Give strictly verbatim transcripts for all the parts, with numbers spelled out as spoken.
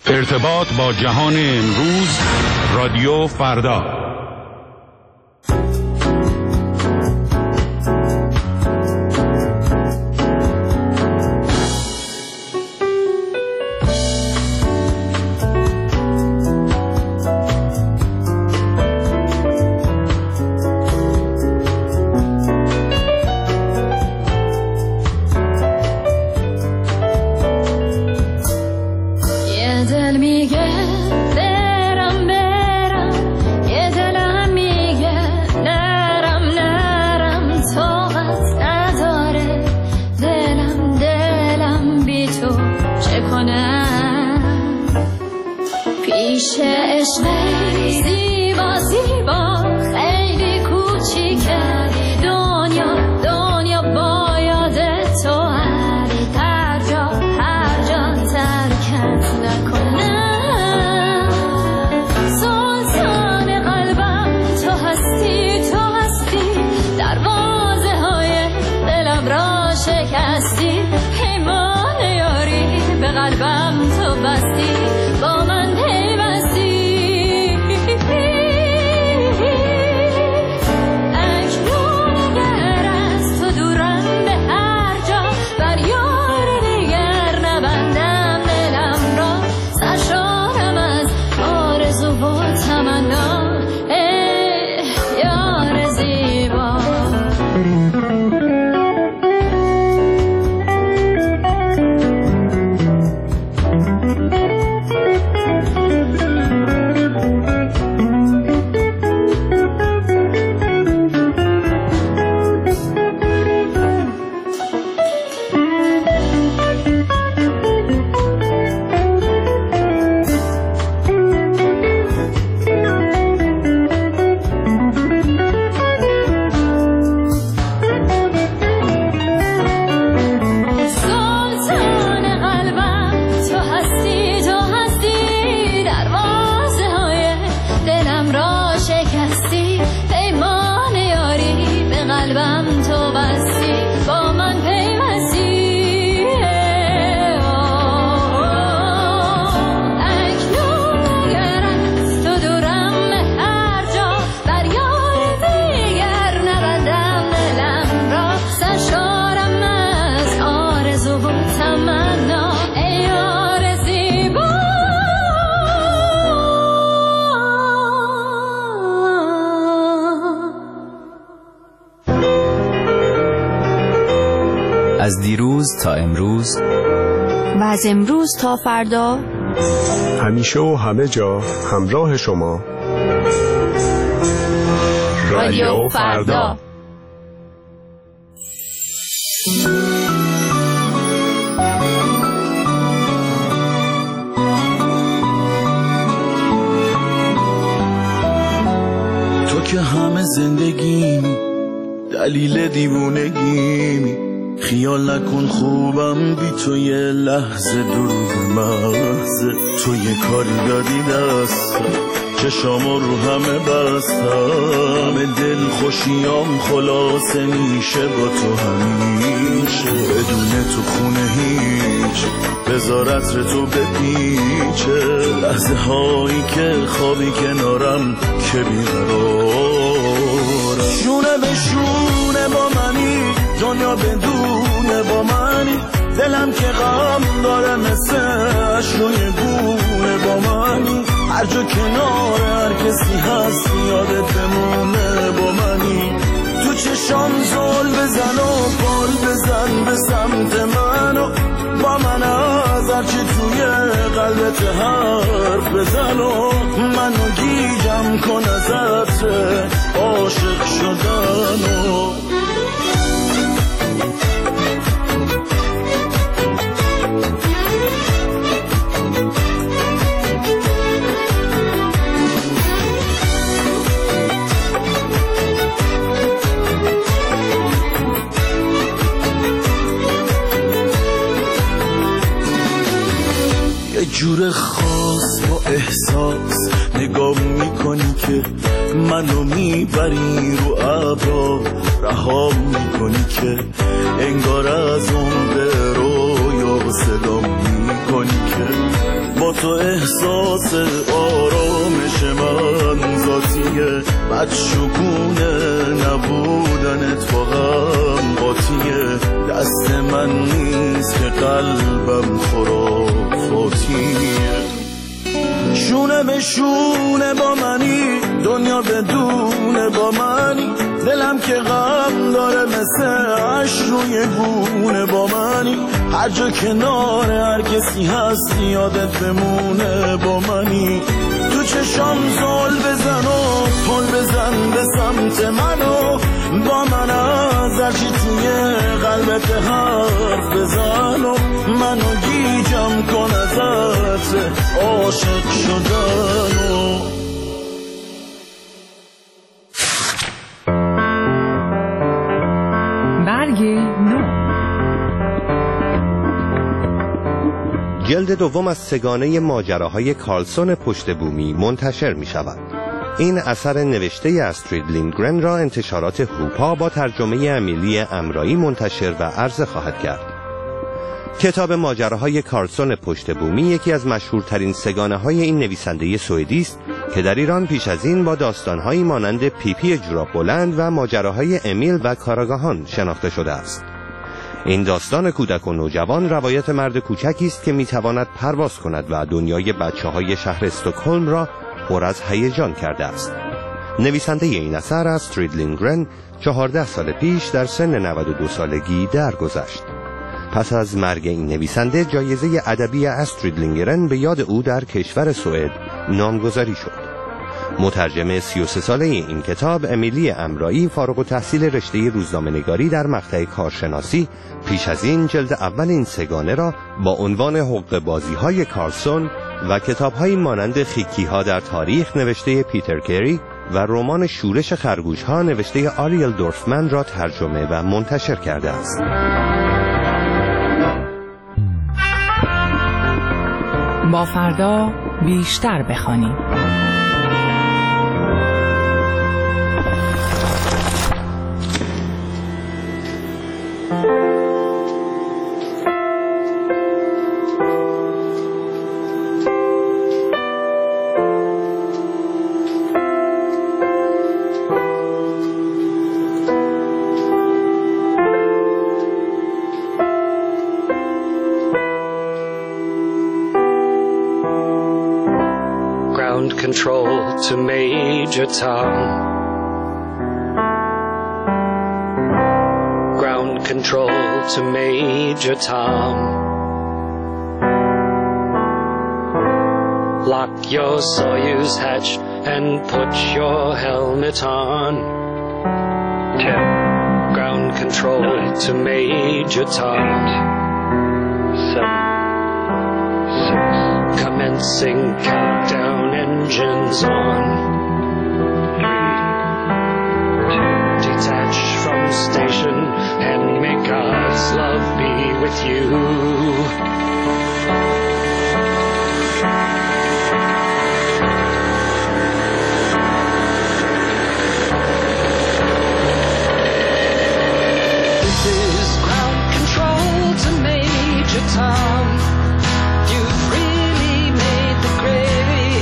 ارتباط با جهان امروز، رادیو فردا. از دیروز تا امروز و از امروز تا فردا، همیشه و همه جا همراه شما، رادیو فردا. تو که همه زندگیمی، دلیل دیوونگیمی، خیال نکن خوبم بی تو یه لحظه، دروغ محض تو یه کاری دادی دستم، چشامو رو همه بستم، دل خوشیام خلاصه میشه با تو همیشه، بدون تو خونه هیچ، بذار عطر تو بپیچه، لحظه هایی که خوابی کنارم که بیقرارم، شونه به شونه با منی، دنیا بدونه با منی، دلم که غم داره مثل اشوی گونه با منی، هر جا کنار هر کسی هست یادت بمونه با منی، تو چشام زل بزن و بال بزن به سمت منو، با من از هرچی توی قلبت حرف بزن و منو گیجم کن از عطر عاشق شدنو. جور خاص با احساس نگاه میکنی که منو میبری رو ابرا، رها میکنی که انگار از اون به رویا صدا میکنی که با با تو احساس آرامش من ذاتیه، بدشگونه نبودن اتفاقم قاطیه، دست من نیست که قلبم خرافاتیه. شونه به شونه با منی، دنیا بدون با منی، دلم که غم داره مثل عشق روی گونه با منی، هر جا کنار هر کسی هست یادت بمونه با منی، تو چشام زل بزن و پل بزن به سمت منو، با من از هرچی توی قلبت حرف بزن و منو گیجم کن ازت عاشق شدنو. برگ نو. جلد دوم از سگانه ماجراهای کارلسون پشت بومی منتشر می شود. این اثر نوشته استرید لیندگرن را انتشارات هوپا با ترجمه امیلی امرایی منتشر و عرضه خواهد کرد. کتاب ماجراهای کارلسون پشت بومی یکی از مشهورترین سگانه های این نویسنده سوئدی است که در ایران پیش از این با داستانهایی مانند پیپی جوراب بلند و ماجراهای امیل و کاراگاهان شناخته شده است. این داستان کودک و نوجوان روایت مرد کوچکی است که میتواند پرواز کند و دنیای بچه‌های شهر استکهلم را پر از هیجان کرده است. نویسنده این اثر استرید لیندگرن چهارده سال پیش در سن نود و دو سالگی درگذشت. پس از مرگ این نویسنده جایزه ادبی استرید لیندگرن به یاد او در کشور سوئد نامگذاری شد. مترجم سی و سه ساله این کتاب امیلی امرایی فارغ التحصیل رشته روزنامه‌نگاری در مقطع کارشناسی پیش از این جلد اول این سگانه را با عنوان حقه بازی‌های کارلسون و کتاب‌هایی مانند خیکی‌ها در تاریخ نوشته پیتر کری و رمان شورش خرگوش‌ها نوشته آریل دورفمن را ترجمه و منتشر کرده است. با فردا بیشتر بخوانیم. Control to Major Tom. Ground control to Major Tom. Lock your Soyuz hatch and put your helmet on. Ten. Ground control nine, to Major Tom. Eight, seven, six. Commencing countdown. Engines on. Three, two, detach from station and may God's love be with you. This is ground control to Major Tom. You've really made the grade.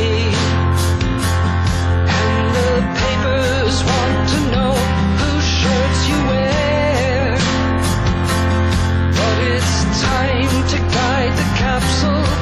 Want to know whose shirts you wear, but it's time to guide the capsule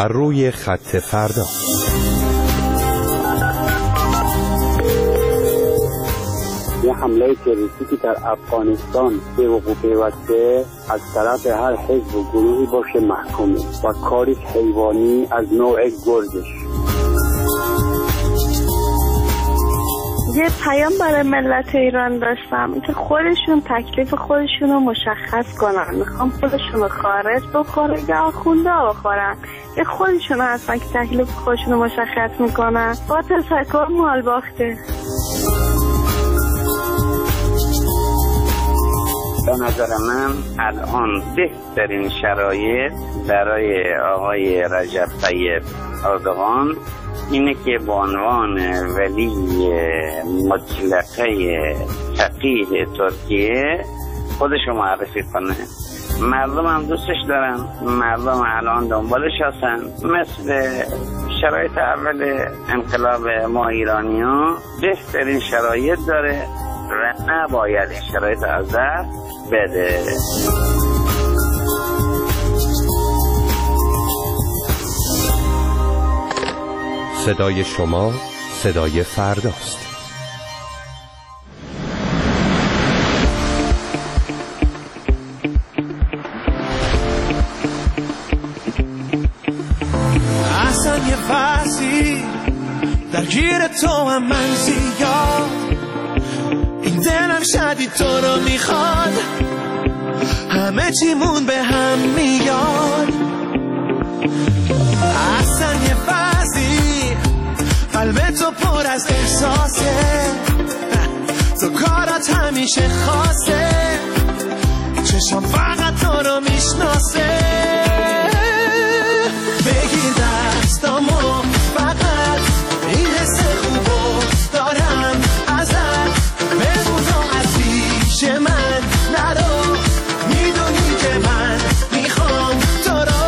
بر روی خط فردا. یه حمله تروریستی که در افغانستان به وقوع پیوسته از طرف هر حزب و گروهی باشه محکومه و کاری حیوانی از نوع گرزش. یه پیام برای ملت ایران داشتم که خودشون تکلیف خودشون رو مشخص کنن. میخوام خودشون رو خارج بخوره یا آخونده بخورن. یه خودشون هستن که تکلیف خودشون رو مشخص میکنن. با تشکر، مال باخته. به نظر من الان بهترین شرایط برای آقای رجب طیب اردوغان اینه که به عنوان ولی مطلقه فقیه ترکیه خودشو معرفی کنه. مردم هم دوستش دارن، مردم الان دنبالش هستن. مثل شرایط اول انقلاب ما ایرانی ها بهترین شرایط داره و نباید این شرایط از دست بده. صدای شما صدای فرداست. اصلا یه فصلی درگیر تو هم من زیاد، این دلم شدید تو رو میخواد، همه چیمون به هم میاد. اصلا یه فصلی قلب تو پر از احساسه، تو کارات همیشه خاصه، چشم فقط تو رو میشناسه. بگیر دستامو فقط این حس خوبو دارم ازت، بمونو از پیش من نرو، میدونی که من میخوام تو رو.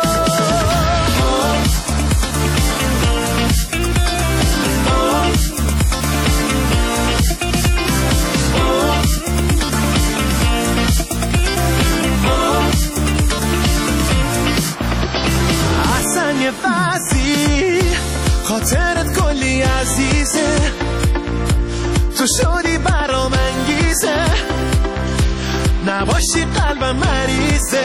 اصلا یه بازی خاطرت کلی عزیزه، تو شدی برام انگیزه، نباشی قلبم مریضه.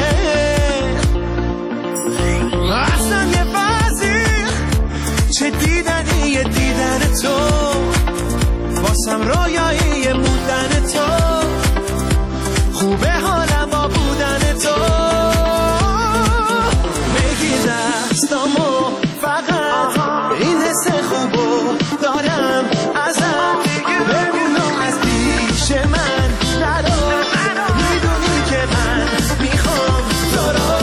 اصلا یه بازی چه دیدنی یه دیدن تو، واسم رویایی بودن تو، خوبه حالم با بودن تو. بگی دستامو فقط این حس خوبو دارم ازت، بمونو از پیش من نرو، میدونی که من میخوام تو رو.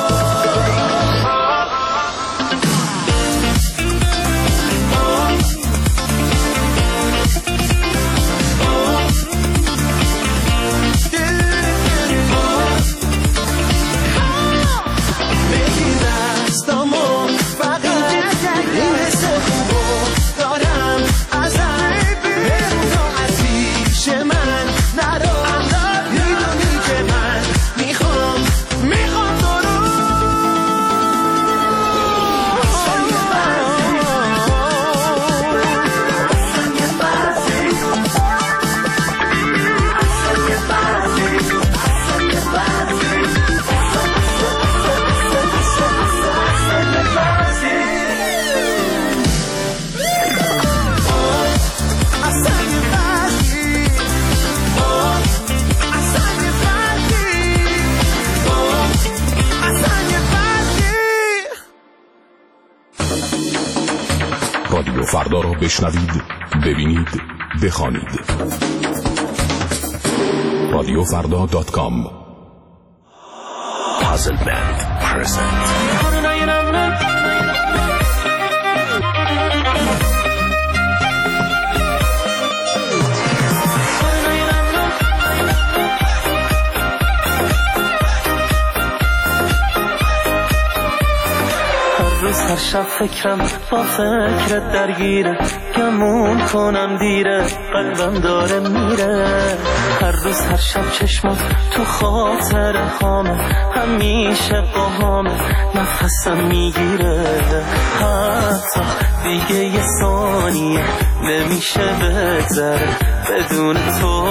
رادیو فردا را بشنوید، ببینید، بخوانید. رادیو فردا دات کام. پازل بند پرزنت. هر شب فکرم با فکرت درگیره، گمون کنم دیره، قلبم داره میره. هر روز هر شب چشمات تو خاطر هامه، همیشه با هامه نفسم میگیره، حتی دیگه یه ثانیه نمیشه بگذره بدون تو.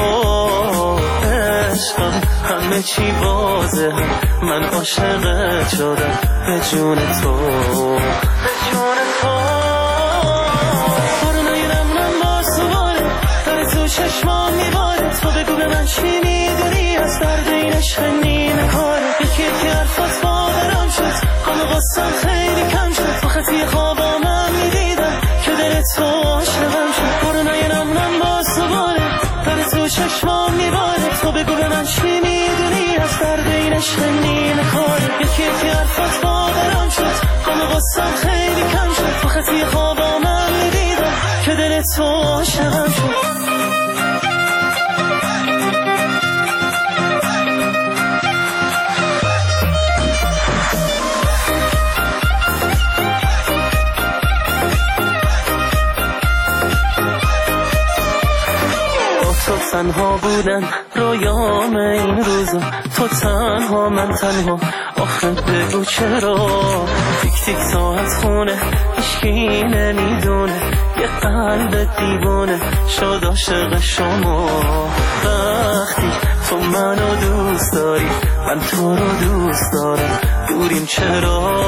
عشقم همه چی واضحه، من عاشقت شدم به جون تو، به جون تو. بارونای نمونم با سواره داره تو چشمام میباره، تو بگو به من چی میدونی از درد این عشق نیمه کاره. یکی یکی حرفات باورم شد، غم و غصه‌ام خیلی کم شد، تو خطی خوابامم میدیدم که دل تو عاشقم شد. بارونای نمونم با سواره داره تو چشمام میباره، تو بگو به من چی میدونی از درد این عشق نیمه کاره. یکی یکی حرفات باورم شد، غم و غصه‌ام خیلی کم شد، تو خطی خوابامم میدیدم که دل تو عاشقم شد. تو تنها بودن رویام این روزا، تو تنها من تنها، آخه بگو چرا تیک تیک ساعت خونه هیچکی نمیدونه، یه قلب دیوونه شد عاشق شما. وقتی تو منو دوست داری من تو رو دوست دارم، دوریم چرا؟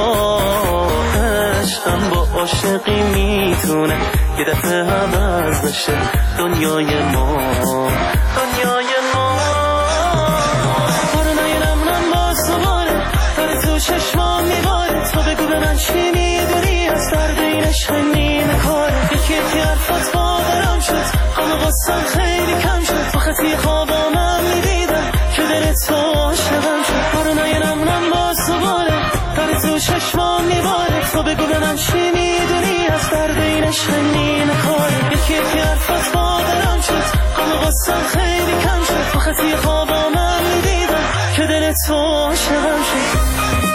عشقم با عاشقی میتونه یه دفعه عوض بشه دنیای ما، دنیای ما. بارونای نمونم با سواره داره تو چشمام میباره، تو بگو به من چی میدونی از درد این عشق نیمه کاره. یکی یکی حرفات باورم شد، غم و غصه‌ام خیلی کم شد، تو خطی خوابامم میدیدم که دل تو عاشقم شد. بارونای نمونم با سواره داره تو چشمام میباره، تو بگو به من چی میدونی از درد این عشق نیمه کاره. یکی یکی حرفات باورم شد، غم و غصه‌ام خیلی کم شد، تو خطی خوابامم میدیدم که دل تو عاشقم شد.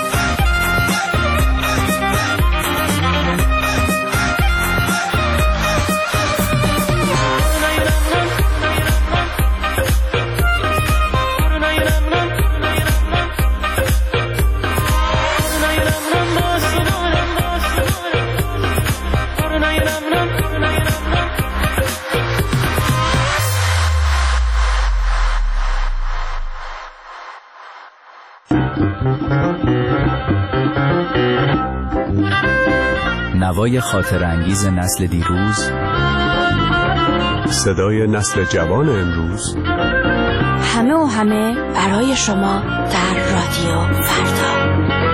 نوای خاطر انگیز نسل دیروز، صدای نسل جوان امروز، همه و همه برای شما در رادیو فردا.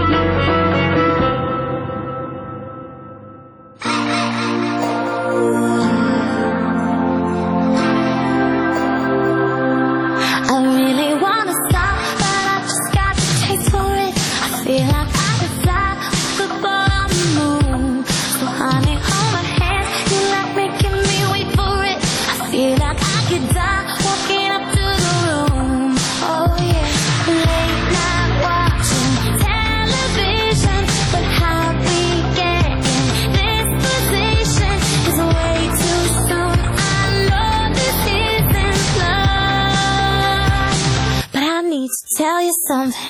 Tell you something.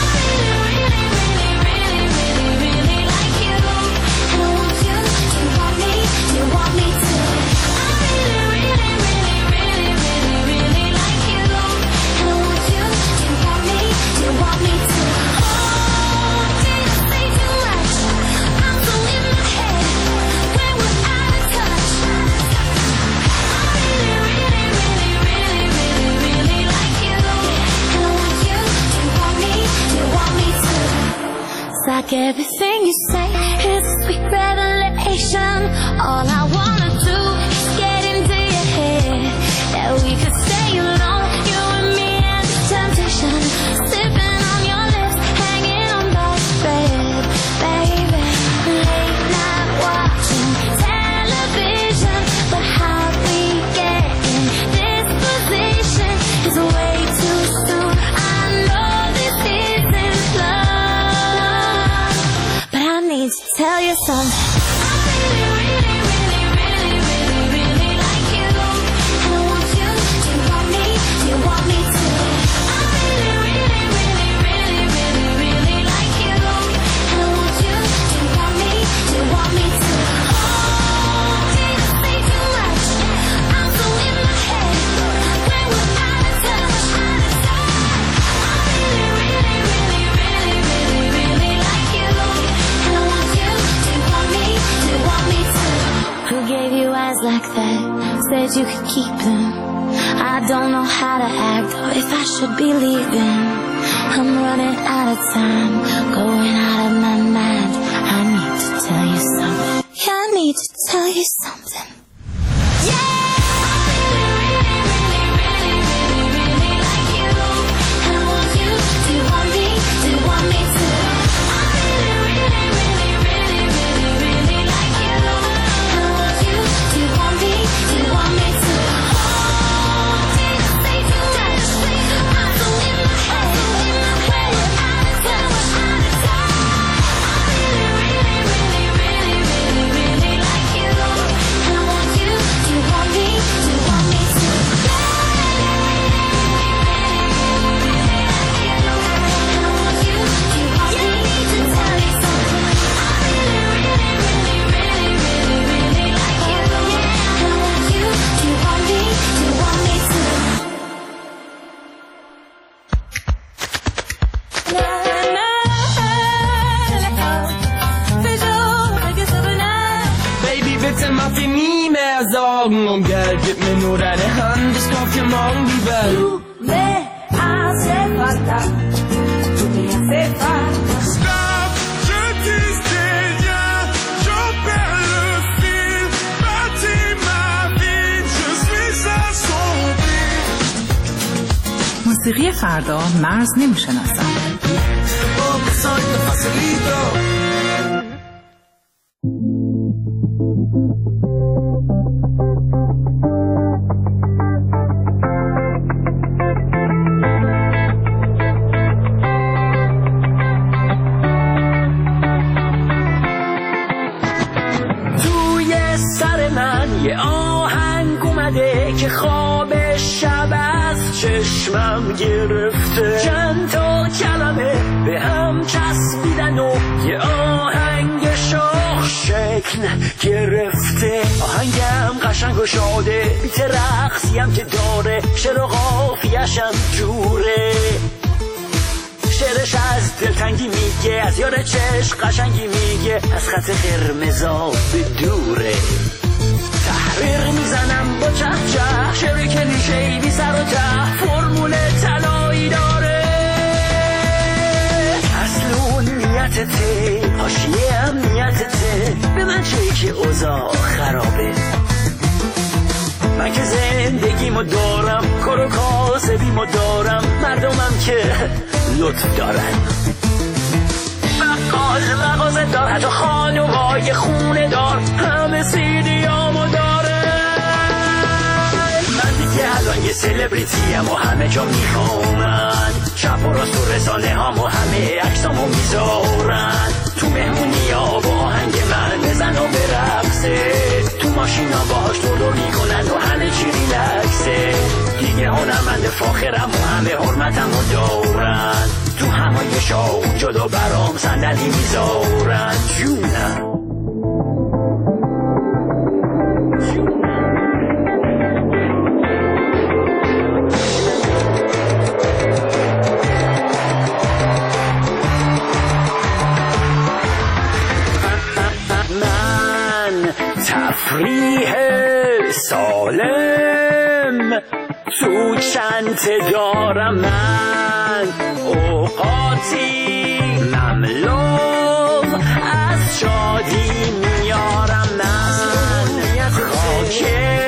Like everything you say is a sweet revelation. All I wanna do is get into your head, that we could stay alone, you and me and the temptation, sipping on your lips, hanging on by a thread, baby. Late night watching television, but how we get in this position is way too soon. I know this isn't love, but I need to tell you something. I really, really, really, really, really like you, and I want you to want me. I don't know how to act or if I should be leaving. I'm running out of time, going out of my mind. I need to tell you something. Yeah, I need to tell you something. Yeah! Augen, Geld, gib mir nur deine Hand, ich kauf dir morgen die Welt. Tu me hace falta, tu me hace falta. Stop, je dis rien, j'en perds le fil. Bâtis ma vie, je suis assombri. موسیقی فردا مرز نمیشناسم. یه آهنگ اومده که خواب شب از چشمم گرفته، چند تا کلمه به هم چسبیدن و یه آهنگ شاخ شکل گرفته. آهنگم قشنگ و شاده، بیت رقصیم که داره، شعر و قافیه‌شم جوره. شعرش از دلتنگی میگه، از یار چشم قشنگی میگه، از خط قرمزا به دوره. تحریر میزنم با چه چه، شعر کلیشه‌ای بی سر و ته، فرمول طلایی داره. اصل اون نیتته، حاشیه هم نیتته، به من چه که اوضاع خرابه. من که زندگیمو دارم، کار و کاسبیمو دارم، مردمم که لطف دارن. بقال مغازه دار، حتی خانومای خونه دار، همه سیدیامو داره. من دیگه الان یه سلبریتیم و همه جا میخوامن، شب و راست و رسانه هامو همه عکسامو میذارن. تو مهمونی ها با آهنگ من بزن و برقصه، تو ماشینا باهاش دور دور میکنن و همه چی ریلکسه. دیگه هنرمند فاخرم و همه حرمتمو دارن، تو همه شاو جدا برام صندلی میذارن. جونم من تفریح سالم تو چنت دارم، من اوقاتی مملو از شادی میارم. من خاک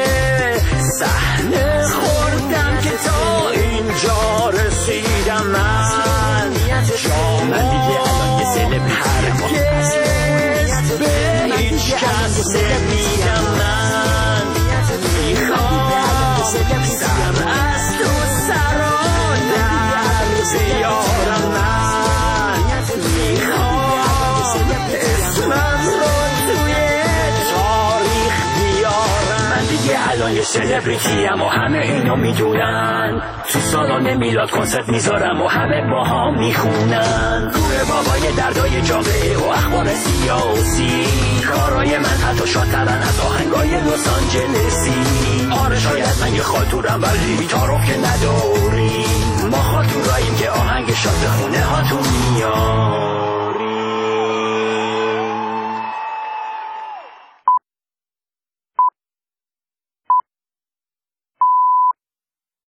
صحنه خوردم که تا اینجا رسیدم. من من دیگه الان یه سلبریتیم، هرگز به هیچ کس نمیدم. من میخوام سر از تو سران در زیارم. من میخوام اسمم رو توی تاریخ بیارم. من دیگه الان یه سلبریتیم و همه اینو میدونن، تو سالن میلاد کنسرت میذارم و همه با هم میخونن. کوه بابای دردای جامعه و اخبار سیاسی، کارای من حتی شادترن از آهنگای لس آنجلسی. آره شاید من یه خاطورم ولی تعارف که نداریم، ما خاطوراییم که آهنگ شاد خونه هاتون میاد.